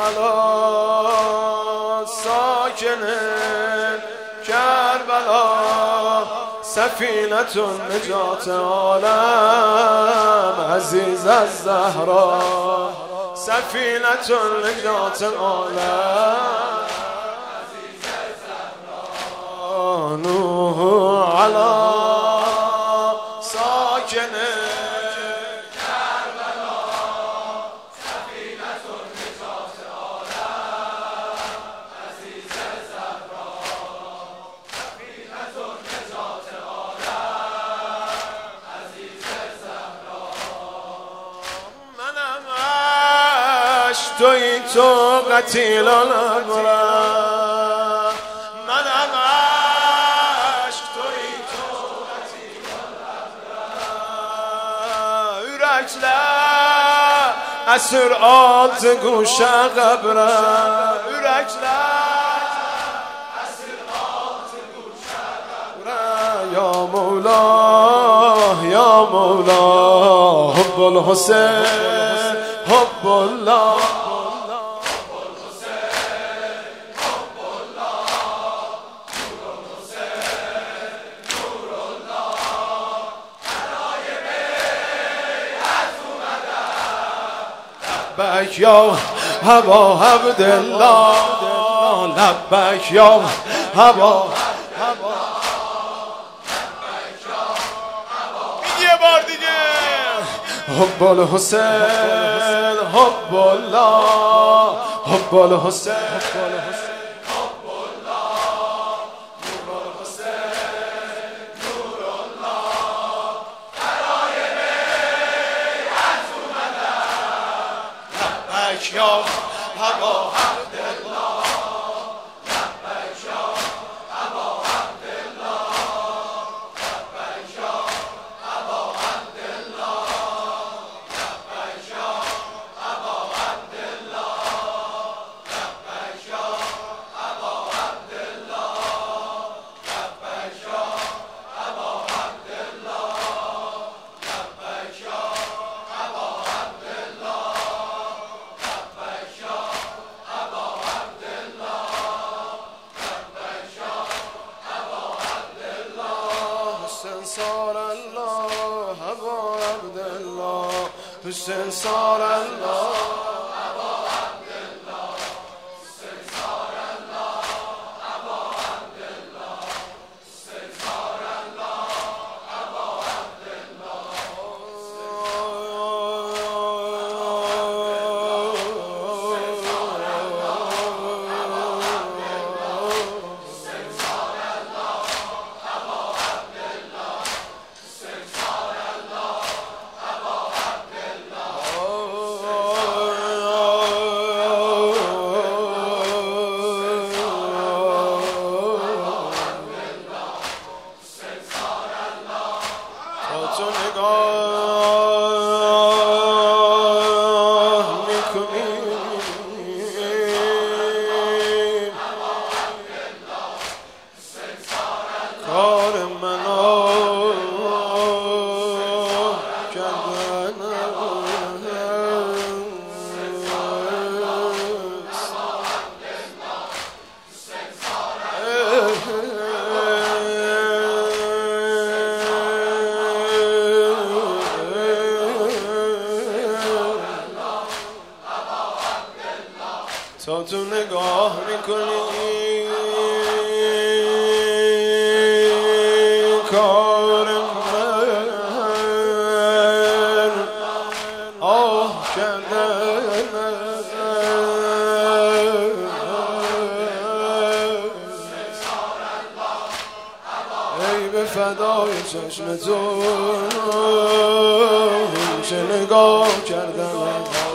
کربلا ساکن کربلا سفینة نجات عالم عزیز از زهرا سفینة نجات عالم عزیز از زهرا نوح علی ساکن توی تو قتیل الابرار منم عشق توی تو قتیل الابرار yürekler esir altı guşa قبرم yürekler esir altı guşa قبرم یا مولا یا مولا حب الحسین حب الله لبک یا هوا عبدالله لبک یا هوا یه بار دیگه حب الحسین حب الله حب الحسین حب الله نور الحسین نور الله برای بیعت اومدم لبک یا هوا عبدالله لبک یا هوا عبدالله لبک یا هوا عبدالله لبک یا هوا عبدالله لبک یا هوا عبدالله لبک یا هوا عبدالله لبک یا هوا عبدالله لبک یا هوا عبدالله لبک یا هوا عبدالله حسین صار الله هوا عبدالله حسین صار الله هوا عبدالله حسین صار الله هوا عبدالله حسین صار الله هوا تو نگاه میکنیم کار منو کردن تا تو نگاه میکنی کار من آه کردن ای به فدای چشم تو چه نگاه کردن